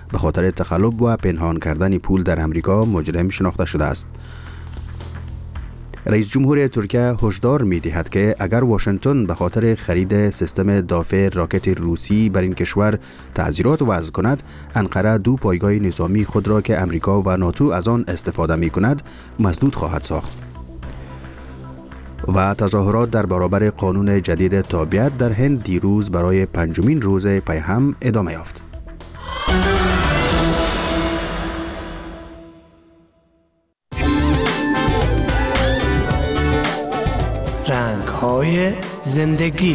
به خاطر تقلب و پنهان کردن پول در امریکا مجرم شناخته شده است. رئیس جمهور ترکیه هشدار می دهد که اگر واشنگتن به خاطر خرید سیستم دافع راکت روسی بر این کشور تعزیرات وضع کند، انقره 2 پایگاه نظامی خود را که امریکا و ناتو از آن استفاده می کند مسدود خواهد ساخت. و تظاهرات در برابر قانون جدید تابعیت در هند دیروز برای 5مین روز پی هم ادامه یافت. رنگ‌های زندگی.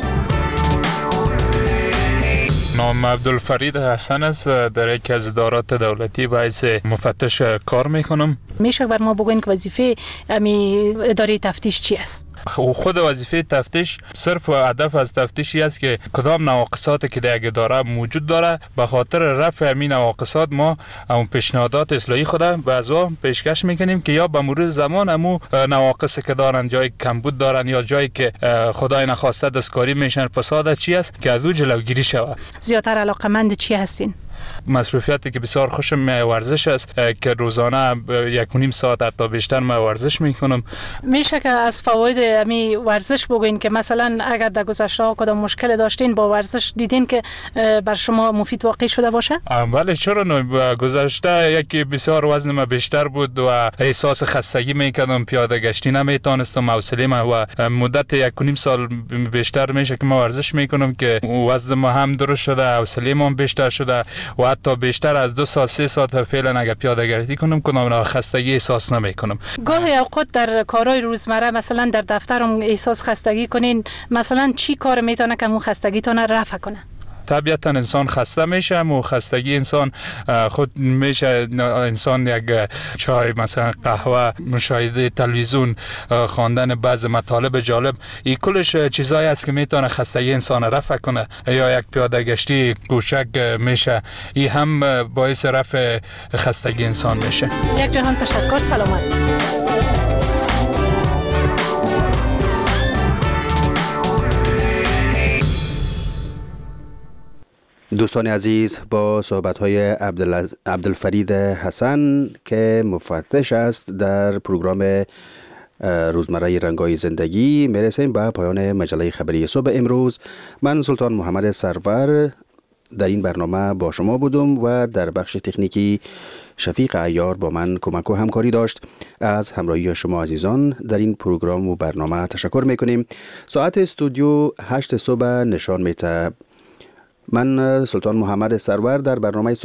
نام عبدالفرید حسن است. در یکی از ادارات دولتی به حیث مفتش کار میکنم. میشه بر ما بگوین که وظیفه اداره تفتیش چی است؟ خود وظیفه تفتیش صرف و هدف از تفتیشی است که کدام نواقصاتی که در اداره موجود داره به خاطر رفع همین نواقصات ما اون پیشنهادات اصلاحی خود به ازوا پیشکش میکنیم که یا به مرور زمان همون نواقصی که دارن، جای کمبود دارن یا جایی که خدای نخواسته دستکاری میشن، فساد چی است که از او جلوگیری شود. زیادتر علاقمند چی هستین؟ مصروفیاتی که بسیار خوشم ورزش است که روزانه 1.5 ساعت حتی بیشتر من ورزش میکنم. میشه که از فواید امی ورزش بگوین که مثلا اگر در گذشته ها کدام مشکل داشتین با ورزش دیدین که بر شما مفید واقع شده باشه؟ بله، چرا نه. گذشته یکی بسیار وزن من بیشتر بود و احساس خستگی میکردم، پیاده گشتی نمیتونستم، حوصله من و مدت 1.5 سال بیشتر میشه که من ورزش میکنم که وزن ما هم درست شده، حوصله ما بیشتر شده و حتی بیشتر از 2 ساعت 3 ساعت فعلا اگر پیاده گشتی کنم کدام خستگی احساس نمی کنم. گاهی اوقات در کارهای روزمره مثلا در دفترم احساس خستگی کنین، مثلا چی کار میتونه که اون خستگیتون رفع کنه؟ طبیعتا انسان خسته میشه و خستگی انسان خود میشه انسان یک چای، مثلا قهوه، مشاهده تلویزیون، خواندن بعض مطالب جالب، این کلش چیزایی است که میتونه خستگی انسان رفع کنه. یا یک پیاده گشتی کوچک میشه، این هم باعث رفع خستگی انسان میشه. یک جهان تشکر، سلامت. دوستان عزیز، با صحبت‌های عبدالفرید حسن که مفتش است در پروگرام روزمره رنگ‌های زندگی میرسیم به پایان مجله خبری صبح امروز. من سلطان محمد سرور در این برنامه با شما بودم و در بخش تکنیکی شفیق عیار با من کمک و همکاری داشت. از همراهی شما عزیزان در این پروگرام و برنامه تشکر میکنیم. ساعت استودیو 8 صبح نشان میده. من سلطان محمد سرور در برنامه